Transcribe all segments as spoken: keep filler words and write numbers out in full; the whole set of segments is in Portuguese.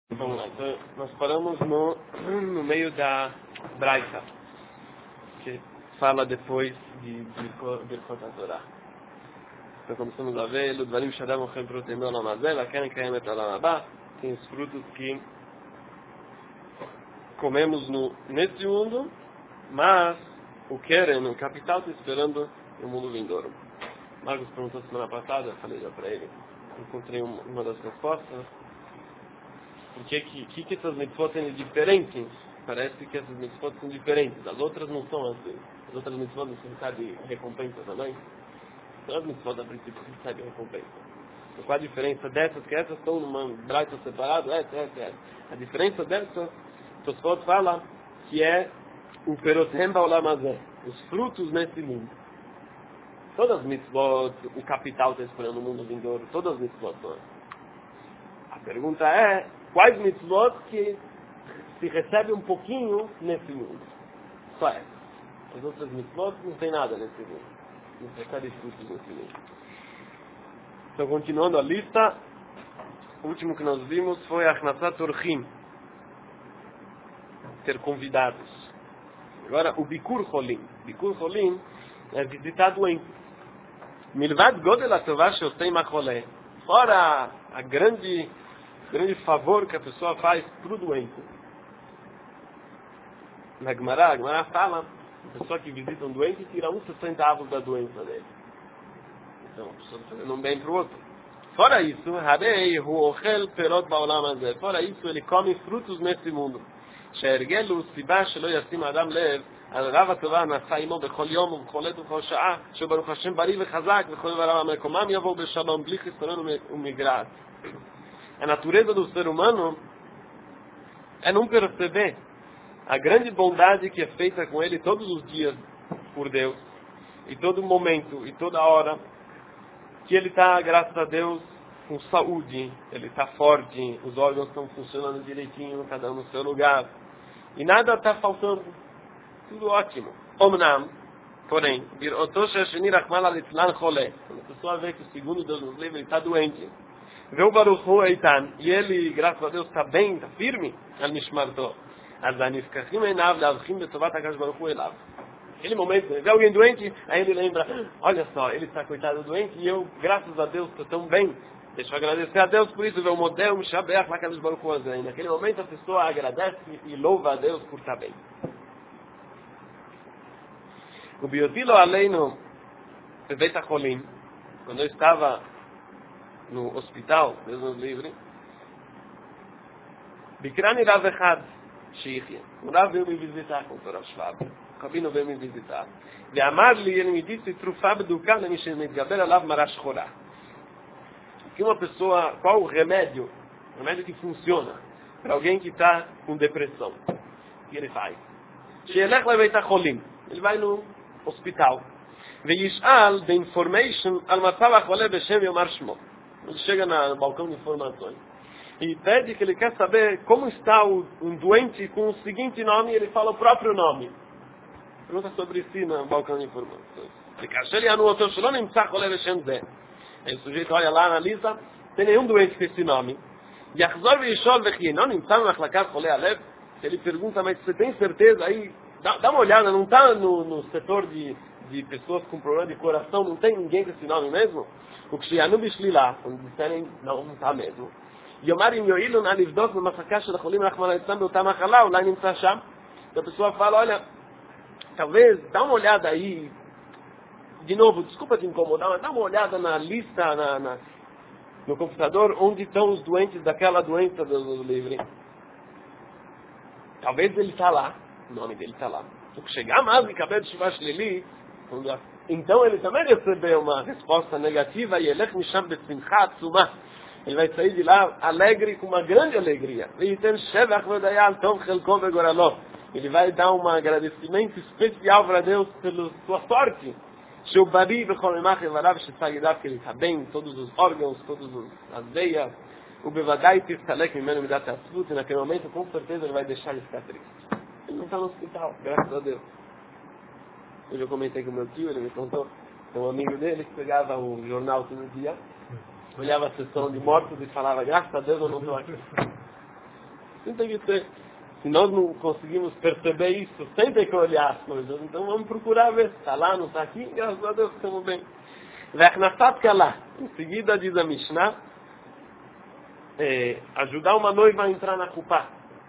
Vamos lá, então nós paramos no, no meio da Braita, que fala depois de Birkot HaTorah. Então começamos a ver, Ludvarim Shadam Ochem Protein Olam Hazeh, Laken Kaemet Olam Haba, tem os frutos que comemos no, neste mundo, mas o Keren, o capital, está esperando no mundo vindouro. Marcos perguntou semana passada, eu falei já para ele, encontrei uma, uma das respostas. Por que que, que essas mitzvot são diferentes? Parece que essas mitzvot são diferentes. As outras não são assim. As outras mitzvot não recebem recompensa também. Então as mitzvot a princípio recebem recompensa. Então, qual a diferença dessas? Que essas estão numa braita separada? Essa, essa, essa. A diferença dessas, Tosfot fala que é o perotem ba'olam hazeh, os frutos nesse mundo. Todas as mitzvot, o capital está esperando o mundo vindouro. Todas as mitzvot são. A pergunta é, quais mitzvot que se recebe um pouquinho nesse mundo? Só é. As outras mitzvot não tem nada nesse mundo. Não se recebe frutos nesse mundo. Então, continuando a lista, o último que nós vimos foi a Achnasat Orchim. Ter convidados. Agora, o Bikur Cholim. Bikur Cholim é visitar doentes. Milvad Godel HaTovah Sheosei Macholeh. Fora a grande... grande favor que a pessoa faz para o doente. Na Gemara, a Gemara fala, a pessoa que visita um doente tira uns centavos da doença dele. Então, a pessoa está fazendo um bem para o outro. Fora isso, Harei hu ochel perot ba'olam hazeh. Fora isso, ele come frutos nesse mundo. She'ergelu sibah shelo yasim adam lev al rav hatovah nasa imo bechol yom ubechol עת ובכל שעה שבברוך השם בריא וחזק וכל דבר מקומם יבואו בשלום בלי חיסרון ומגרעת. A natureza do ser humano é não perceber a grande bondade que é feita com ele todos os dias por Deus, e todo momento, e toda hora, que ele está, graças a Deus, com saúde, ele está forte, os órgãos estão funcionando direitinho, cada um no seu lugar, e nada está faltando, tudo ótimo. Omnam, porém, quando a pessoa vê que o segundo Deus nos livre, ele está doente, Veu Baruch Hu Eitan, e ele, graças a Deus, está bem, está firme, al Mishmarto. As anifkachim einav leavchim betovat HaKadosh Baruch Hu elav. Naquele momento, vê alguém doente, aí ele lembra, olha só, ele está coitado doente, e eu, graças a Deus, estou tão bem. Deixa eu agradecer a Deus por isso, vê o modelo, Mishabeach, HaKadosh Baruch Hu Hazeh. Naquele momento, a pessoa agradece e louva a Deus por estar bem. O Biotilo Aleino, Beit HaCholim, quando eu estava no hospital, Deus nos livre, Bikrani Rav Echad Sheikhia. O Rav veio me visitar com o Torah Shvab. O Rabino veio me visitar. E amar-lhe, ele me disse, Trufá beduká lemishen mitgaber alav marash chorá. Que uma pessoa, qual o remédio? O remédio que funciona para alguém que está com depressão. O que ele faz? Sheelech leveit hacholim. Ele vai no hospital. Veishal the information al matzav hacholeh beshem yomar shmo. Ele chega no balcão de informações e pede que ele quer saber como está o, um doente com o seguinte nome, e ele fala o próprio nome. Pergunta sobre si no balcão de informações. Aí o sujeito olha lá, analisa, não tem nenhum doente com esse nome. Ele pergunta, mas você tem certeza? Aí dá, dá uma olhada, não está no, no setor de, de pessoas com problema de coração, não tem ninguém com esse nome mesmo? O que se anubis lá, quando disserem, não, não está mesmo. Yomar im yoilun alivdok b'machaka shel hacholim rachmana litzlan be'otam machala, ulai nimtza sham. Então a pessoa fala, olha, talvez, dá uma olhada aí, de novo, desculpa te incomodar, mas dá uma olhada na lista, na, na, no computador, onde estão os doentes daquela doença do livre. Talvez ele está lá, o nome dele está lá. O que chegar mais de cabelo de Shivash Lili, então ele também recebeu uma resposta negativa, e ele vai sair de lá alegre, com uma grande alegria. Ele vai dar um agradecimento especial para Deus pela sua sorte. Que ele está bem, todos os órgãos, todas as veias. E naquele momento, com certeza, ele vai deixar de ficar triste. Ele não está no hospital, graças a Deus. Hoje eu comentei com meu tio, ele me contou, tem um amigo dele que pegava o jornal todo dia, olhava a sessão de mortos e falava, graças a Deus eu não estou aqui. Assim tem que ser. Se nós não conseguimos perceber isso, sem ter que olhar as coisas, então vamos procurar ver se está lá, não está aqui, graças a Deus estamos bem. Em seguida diz a Mishnah, é, ajudar uma noiva a entrar na Kupá.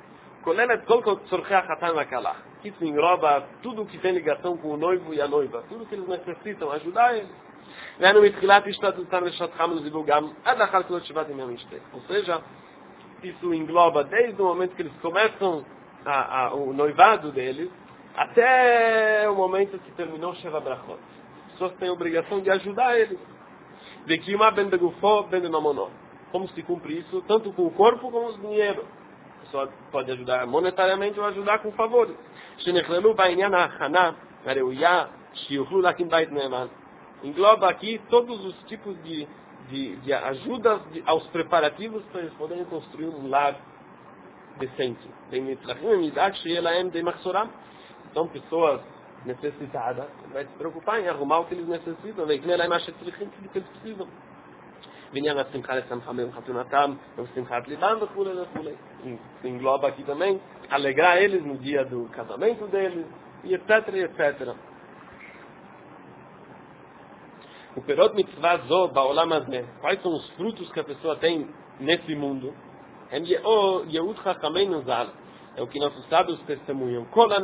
Isso engloba tudo que tem ligação com o noivo e a noiva, tudo que eles necessitam, ajudar eles. Ou seja, isso engloba desde o momento que eles começam a, a, o noivado deles até o momento que terminou Sheva Brachot. As pessoas têm a obrigação de ajudar eles. Como se cumpre isso tanto com o corpo como com o dinheiro. A pessoa pode ajudar monetariamente ou ajudar com favores. Engloba aqui todos os tipos de, de, de ajudas de, aos preparativos para eles poderem construir um lar decente. São pessoas necessitadas, vai se preocupar em arrumar o que eles necessitam, o que eles precisam. Engloba aqui também alegrar eles no dia do casamento deles, e etc, e etcétera. O perot mitzvah zo ba'olam hazeh, quais são os frutos que a pessoa tem nesse mundo? É o que nossos sábios testemunham.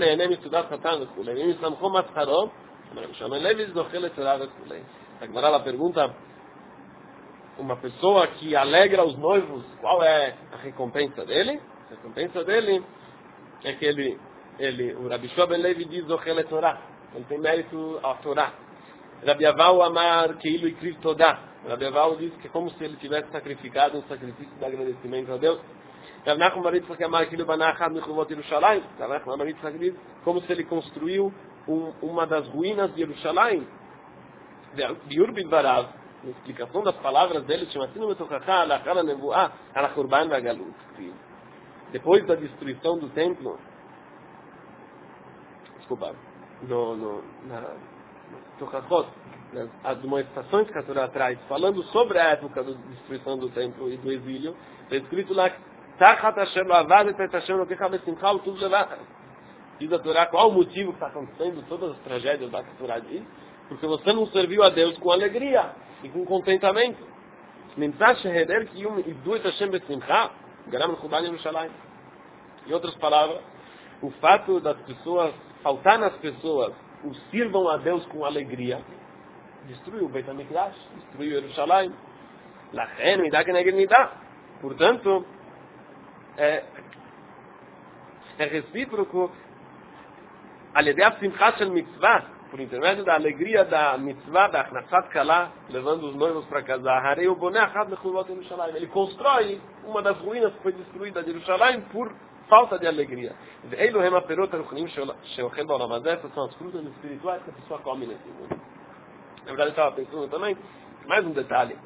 A Gemara pergunta, uma pessoa que alegra os noivos, qual é a recompensa dele? A recompensa dele é que ele, ele o Rabi Shua ben Levi diz Zochel Torah, ele tem mérito à Torá. Rabi Aval amar Keilu Ikriv Todá. Rabi Aval diz que é como se ele tivesse sacrificado um sacrifício de agradecimento a Deus. Rabi Nachman bar Yitzchak amar Keilu banah achad mechuvot Yerushalayim. Rabi Nachman bar Yitzchak diz como se ele construiu um, uma das ruínas de Yerushalayim. Biur bidvarav, na explicação das palavras dele, depois da destruição do templo, desculpa, no, no, na Tochachot, nas admoestações que a Torá traz, falando sobre a época da destruição do templo e do exílio, está escrito lá, diz a Torá, qual o motivo que está acontecendo, todas as tragédias da Torá diz, porque você não serviu a Deus com alegria e com contentamento. Em outras palavras, o fato das pessoas, faltar nas pessoas, o sirvam a Deus com alegria, destruiu o Beit HaMikdash, destruiu Yerushalayim. Portanto, é, é recíproco, por intermédio da alegria da mitzvah, da achnasat kalá, levando os noivos para casar. Ele constrói uma das ruínas que foi destruída de Yerushalayim por falta de alegria. Essas são as frutas espirituais que a pessoa come nesse mundo. Na verdade, eu estava pensando também, mais um detalhe.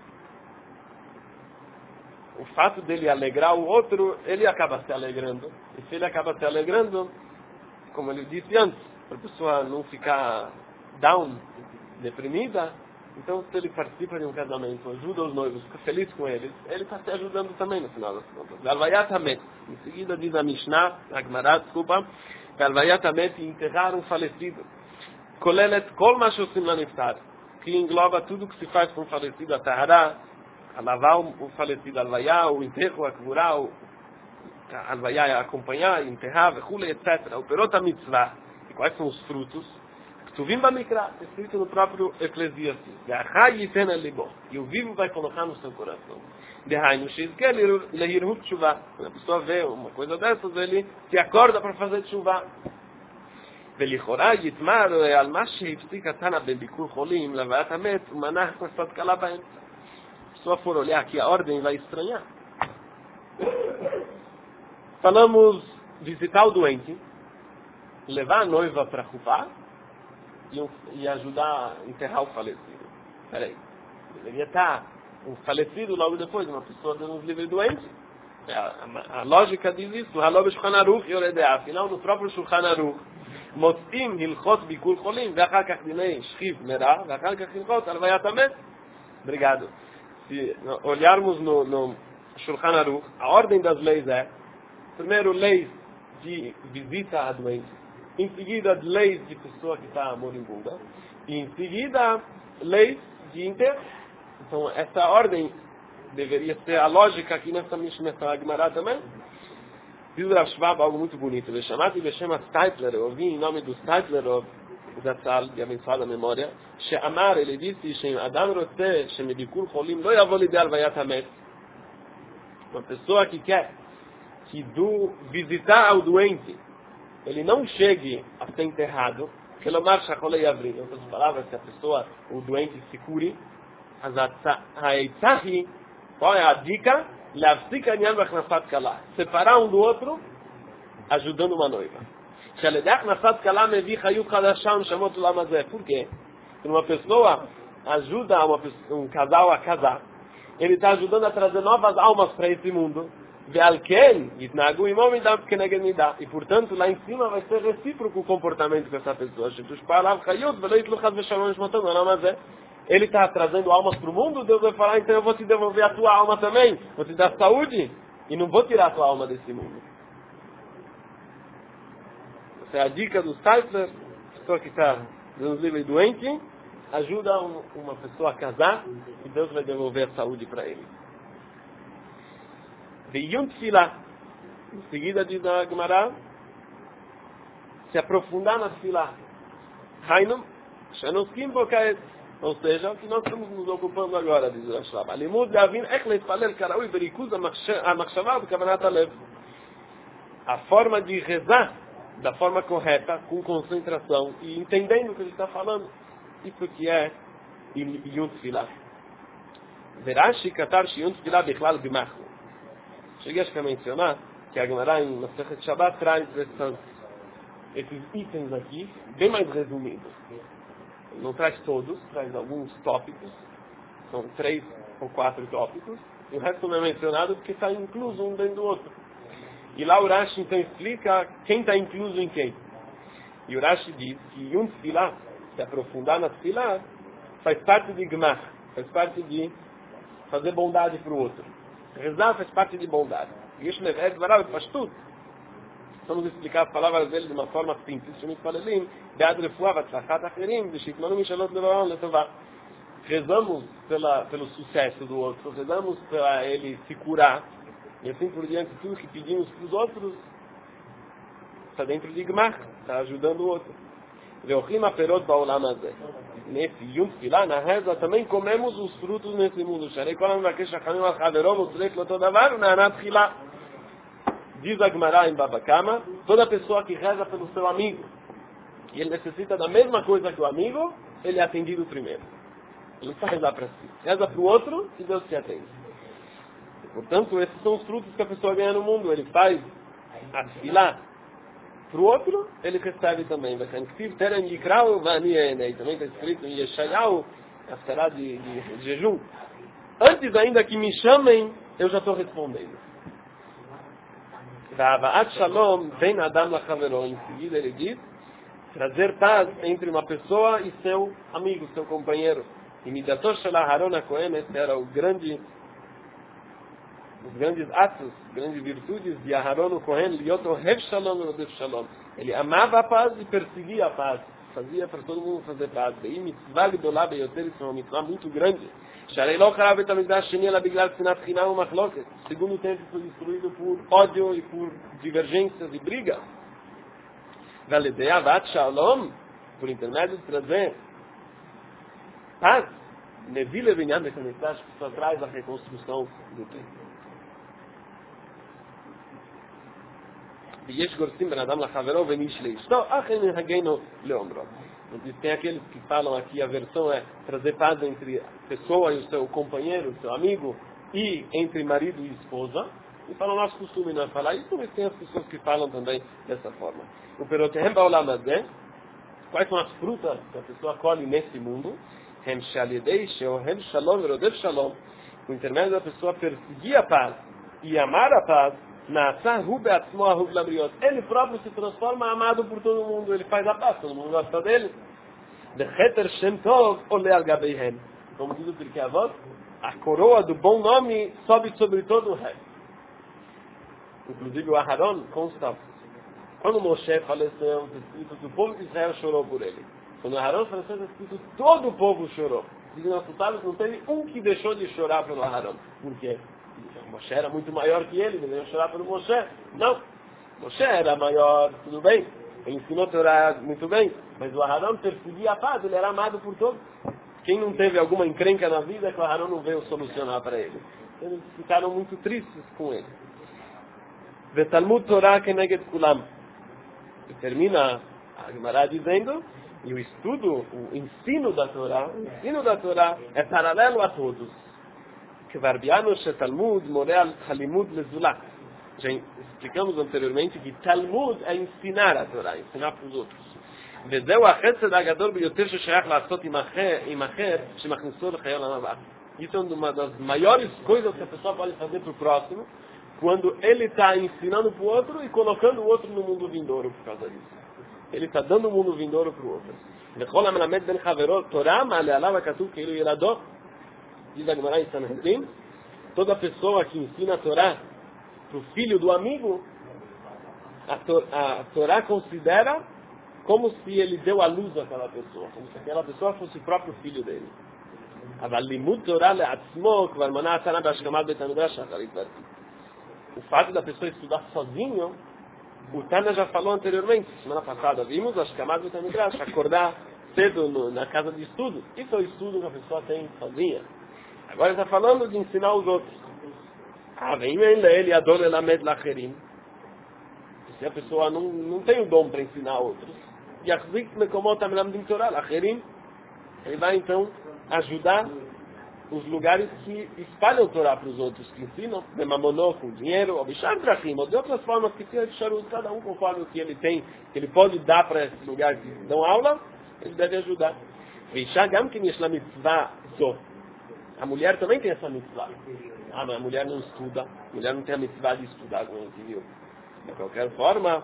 O fato dele alegrar o outro, ele acaba se alegrando. E se ele acaba se alegrando, como ele disse antes, para a pessoa não ficar down, deprimida, então se ele participa de um casamento, ajuda os noivos, fica feliz com eles, ele está se ajudando também no final das contas. Galvayat Hamet, em seguida diz a Mishnah, a Gemara, desculpa, Galvayat Hamet, enterrar um falecido. Kolelet kol mashosim laniftar, que engloba tudo que se faz com o falecido, a Tahara, a lavar o falecido, a alvayá, o enterro, a kvurá, a alvayá, a acompanhar, enterrar, etcétera. O perot a mitzvah. Quais são os frutos? Ktuvim bamikra, escrito no próprio Eclesiastes. E o vivo vai colocar no seu coração. Quando a pessoa vê uma coisa dessas, ele se acorda para fazer tshuva. Se a pessoa for olhar aqui a ordem, vai estranhar. Falamos visitar o doente, levar a noiva para Chupá e, um, e ajudar a enterrar o falecido. Peraí, deveria estar um falecido logo depois, uma pessoa Deus livre doente. A, a, a lógica diz isso. Halob Shulchan Aruch Yoredea. Afinal, no próprio Shulchan Aruch, Motzim Hilchot Bikul Cholim, Ve'achar Kach Dinei Shchiv Merah, Ve'achar Kach Hilchot Alvayat Hamet. Obrigado. Se olharmos no, no Shulchan Aruch, a ordem das leis é Primeiro, leis de visita a doente. Em seguida, leis de pessoa que está moribunda. E em seguida, leis de enterro. Então, essa ordem deveria ser a lógica aqui nessa Mishnah, nessa Gemara também. Diz o Rav Shvab algo muito bonito. Ele chamado e chama Steipler. Eu ouvi em nome do Steipler, o Zatzal, de abençoada memória. She'amar, ele disse, Shem Adam Rotze, Shem Bikur Cholim, Lo Yavol Lidei Alvayat Hamet. Uma pessoa que quer que do visitar ao doente, ele não chegue a ser enterrado, que ele marcha com lei abrir. Em outras palavras, se a pessoa, o doente se cure, qual é a dica? Separar um do outro, ajudando uma noiva. Por quê? Quando uma pessoa ajuda uma pessoa, um casal a casar, ele está ajudando a trazer novas almas para esse mundo. E portanto lá em cima vai ser recíproco o comportamento com essa pessoa. Ele está trazendo almas para o mundo, Deus vai falar, então eu vou te devolver a tua alma também, vou te dar saúde e não vou tirar a tua alma desse mundo. Essa é a dica do Steipler. Pessoa que está Deus livre doente, ajuda um, uma pessoa a casar e Deus vai devolver a saúde para ele. Veyunt Tfilah. Em seguida diz a Gemara, se aprofundar na Tfilah. Hainum, Shanoskim Bokaet. Ou seja, o que nós estamos nos ocupando agora, diz o Rav Shvab. Alimud Gavin Echleit Palel Karaui Berikuz Amachshavah Bekavanat Alev. A forma de rezar da forma correta, com concentração e entendendo o que ele está falando. Isso que é Yunt Tfilah. Verashi Katar Yunt Tfilah Bechlal Gmach. Cheguei a mencionar que a Gemara em Masechet Shabbat traz essas, esses itens aqui, bem mais resumidos. Não traz todos, traz alguns tópicos, são três ou quatro tópicos, e o resto não é mencionado porque está incluso um dentro do outro. E lá o Rashi então explica quem está incluso em quem. E o Rashi diz que Yunt Tfilah, se aprofundar na Tfilah, faz parte de Gmach, faz parte de fazer bondade para o outro. Rezar faz parte de bondade. E isso é verdade, faz tudo. Vamos explicar as palavras dele de uma forma simples. Rezamos pela, pelo sucesso do outro, rezamos para ele se curar, e assim por diante, tudo que pedimos para os outros está dentro de Gmach, está ajudando o outro. Nesse Yunt Tfilah, na reza, também comemos os frutos nesse mundo. Diz a Gemara em Baba Kama, toda pessoa que reza pelo seu amigo e ele necessita da mesma coisa que o amigo, ele é atendido primeiro. Ele não precisa rezar para si. Reza para o outro e Deus te atende. E, portanto, esses são os frutos que a pessoa ganha no mundo. Ele faz a Tfilah para o outro, ele recebe também. Também está escrito em Yeshayahu, a será de, de, de jejum. Antes ainda que me chamem, eu já estou respondendo. Shalom vem Adam lachavero. Em seguida ele diz trazer paz entre uma pessoa e seu amigo, seu companheiro. E Midato shel Aharon HaKohen, esse era o grande, os grandes atos, grandes virtudes de Aharon o Kohen, Liot Ohev Shalom Rodef Shalom. Ele amava a paz e perseguia a paz. Fazia para todo mundo fazer paz. E mitzvah gdolá beyoter, isso é uma mitzvah muito grande. Segundo o templo foi destruído por ódio e por divergências e brigas. Por intermédio de trazer paz, Nevile Vinyan de Kanetash, que só traz a reconstrução do templo. ויש גורסים בן אדם לחברו ואיש לאשתו, אך אין הגנו לאומרו. Tem aqueles que falam aqui, a versão é trazer paz entre a pessoa e o seu companheiro, o seu amigo, e entre marido e esposa. E falam, nosso costume não é falar isso, mas tem as pessoas que falam também dessa forma. O perotehem baolamazé, quais são as frutas que a pessoa colhe nesse mundo? Hem shalidei sheohem shalom verodev shalom. Com o intermédio da pessoa perseguir a paz e amar a paz, ele próprio se transforma amado por todo mundo. Ele faz a paz, todo mundo gosta dele. Como diz o Pirkei Avot, a coroa do bom nome sobe sobre todo o resto. Inclusive o Aharon consta, quando Moshe faleceu, está escrito que o povo de Israel chorou por ele. Quando o Aharon faleceu, está escrito que todo o povo chorou. E nossos sábios não teve um que deixou de chorar pelo Aharon. Por quê? Moshe era muito maior que ele, deveriam chorar pelo Moshe. Não. Moshe era maior, tudo bem. Ele ensinou a Torá muito bem. Mas o Aharon perseguia a paz, ele era amado por todos. Quem não teve alguma encrenca na vida, que o Aharon não veio solucionar para ele. Eles ficaram muito tristes com ele. Vetalmud Torah keneged kulam. E termina a Gemara dizendo, e o estudo, o ensino da Torá, o ensino da Torá é paralelo a todos. כבר ביאנו שתלמוד מורה על הלימוד לזולת. Já explicamos anteriormente que Talmud é ensinar a Torá, ensinar para os outros. וזהו החסד הגדול ביותר ששייך לעשות עם אחר, עם אחר שמכניסו לחיי עולם הבא. Isso é uma das maiores coisas que a pessoa pode fazer para o próximo, quando ele está ensinando para o outro e colocando o outro no mundo vindouro por causa disso. Ele está dando o mundo vindouro para o outro. וכל המלמד בין חברו תורה מעלה עליו הכתוב כאילו ילדו. Diz a Gemara em Sanhedrin, toda pessoa que ensina a Torá para o filho do amigo, a, to, a Torá considera como se ele deu a luz àquela pessoa, como se aquela pessoa fosse o próprio filho dele. O fato da pessoa estudar sozinho, o Tana já falou anteriormente, semana passada, vimos, acho que a acordar cedo no, na casa de estudo. Isso é o estudo que a pessoa tem sozinha. Agora está falando de ensinar os outros. Ah, vem ele, a dona Elamed Lacherim. Se a pessoa não, não tem o dom para ensinar outros, ele vai então ajudar os lugares que espalham o Torá para os outros, que ensinam, de mamonó, com dinheiro, ou de outras formas que tem cada um conforme o que ele tem, que ele pode dar para esses lugares que dão aula, ele deve ajudar. A mulher também tem essa mitzvah. Ah, mas a mulher não estuda. A mulher não tem a mitzvah de estudar, como a gente viu. De qualquer forma,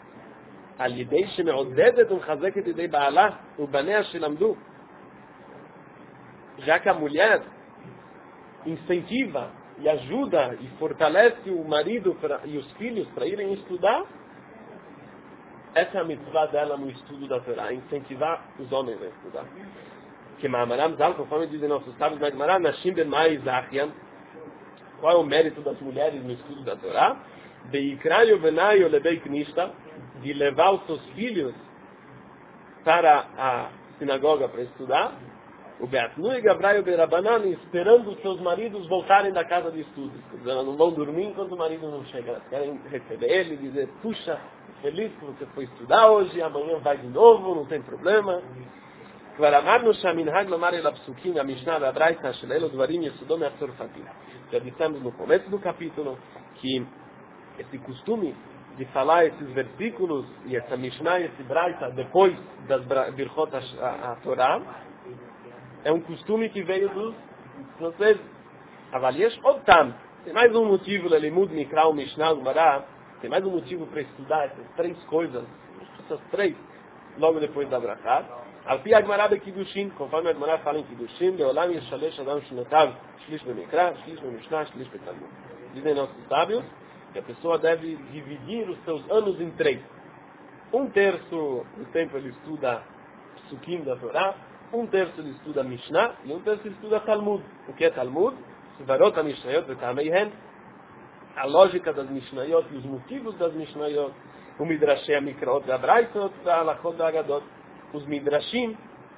já que a mulher incentiva e ajuda e fortalece o marido pra, e os filhos para irem estudar, essa é a mitzvah dela no estudo da Torá, incentivar os homens a estudar. Que Ma'amaram Zal, conforme dizem nossos sábios na Gemara, Nashim ben Mai Zachian, qual é o mérito das mulheres no estudo da Torá? Beikrayo benayo lebei knishta, de levar os seus filhos para a sinagoga para estudar, o Beatnu e Gabrayo berabanan, esperando os seus maridos voltarem da casa de estudos. Quer dizer, elas não vão dormir enquanto o marido não chega. Elas querem receber ele e dizer, puxa, feliz que você foi estudar hoje, amanhã vai de novo, não tem problema. כבר אמרנו שהמנהג לומר אל הפסוקים, המשנה והברייתא של אלו דברים יסודו מהצרפתים. Já dissemos no começo do capítulo que esse costume de falar esses versículos e essa Mishnah e esse Braita depois das Birchot a, a Torá é um costume que veio dos franceses. Avalias Otam. Tem mais um motivo, Lelimud, Mikra, Mishnah, Gemara. Tem mais um motivo para estudar essas três coisas, essas três, logo depois da Brachá. Al pi Agmará beKidushin, conforme a Agmará fala em Kidushin, Leolam Yeshalesh Adam Shnotav, Shlish beMikra, Shlish beMishnah, Shlish beTalmud. Dizem nossos sábios que a pessoa deve dividir os seus anos em três. Um terço do tempo ele estuda Psukim da Torá, um terço ele estuda Mishnah e um terço ele estuda Talmud. O que é Talmud? Svarot HaMishnayot veTameihen, a lógica das Mishnayot e os motivos das Mishnayot, o Midrashei HaMikraot veAbraitot veAlachot veAgadot, os Midrashim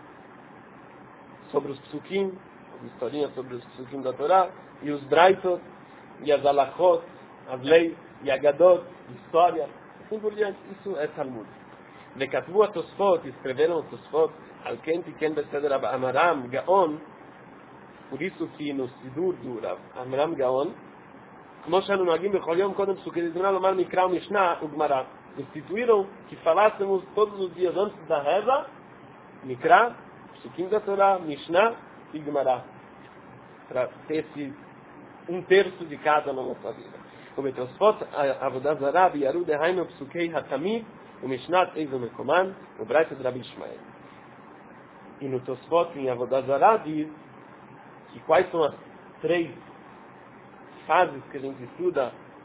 sobre os Psukim, as historinhas sobre os Psukim da Torá, e os Braitot, e as Alachot, as leis, e Agadot, história, assim por diante. Isso é Talmud. וכתבו התוספות, escreveram os Tosfot, על כן תיקן בסדר Amaram Gaon, por isso que no Sidur do Amaram Gaon, כמו שאנו נוהגים בכל יום קודם פסוקי דזמנה לומר מקרא ומשנה וגמרא, instituíram que falássemos todos os dias antes da reza, Mikra, Psukim da Torá, Mishnah e Gemara, para ter esse um terço de cada na nossa vida. O Betosfot, Avodah Zarah, Yaru Dehainu, Psukei Hatamid, o Mishnah Eizo Mekoman, o Braita de Rabi Ishmael. E no Tosfot, em Avodah Zarah, diz que quais são as três fases que a gente estuda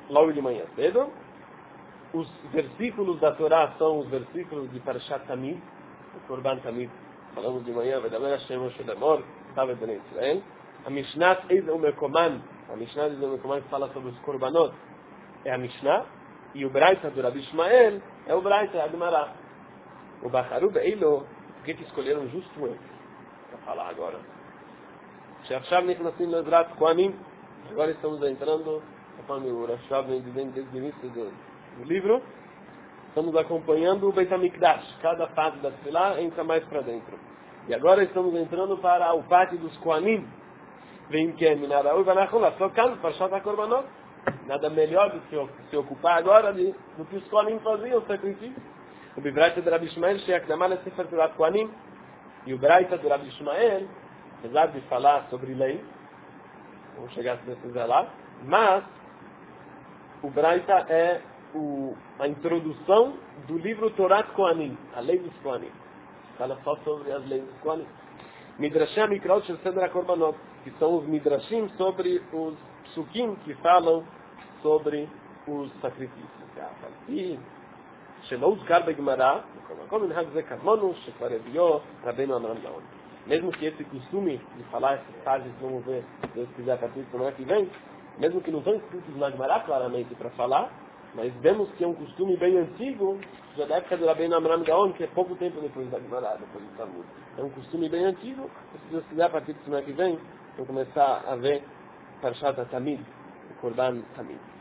logo de manhã cedo. Os versículos da Torá são os versículos de Parashat Tamid, o Korban Tamid. Falamos de manhã, Vedaber Hashem Moshe Lemor, estava em Israel. A Mishnah Eid Umekoman, a Mishnah Eid Umekoman que fala sobre os Korbanot, é a Mishnah, e o Braita do Rabi Ishmael é o Braita, a Gemara. O Bacharu Beilo, por que que escolheram justo ele para falar agora? Sheachshav Nichnasim Lezrat Kohanim, agora estamos entrando, conforme o Rashav vem dizendo desde o início do, do livro, estamos acompanhando o Beit HaMikdash, cada parte da Tefilá entra mais para dentro. E agora estamos entrando para o pátio dos Kohanim. Vem que é Minara Ui Vanachula, só canto para Shata Korbanot. Nada melhor do que se ocupar agora de, do que os Kohanim faziam, o sacrifício. O Braita do Rabi Ishmael, Sheakdamah Sefer Torah Kohanim, e o Braita do Rabi Ishmael, apesar de falar sobre lei, vamos chegar a precisar lá, mas o Braita é o, a introdução do livro Torah Kohanim, a lei dos Kohanim. Fala só sobre as leis dos Kohanim. Midrashim Mikraot Shel Seder HaKorbanot, que são os Midrashim sobre os Psukim que falam sobre os sacrifícios. E שלא הוזכר בגמרא, כל מנהג זה כמונו, שכבר הביאו רבנו אמרם גאון. Mesmo que esse costume de falar essas páginas, vamos ver, se Deus quiser, a partir da semana que vem, mesmo que não estão escritos na Gemara claramente para falar, mas vemos que é um costume bem antigo, já da época do Rabbeinu Amram Gaon, que é pouco tempo depois da Gemara, depois do Talmud. É um costume bem antigo, se Deus quiser, a partir da semana que vem, vamos começar a ver Parashat Tamid, o Korban Tamid.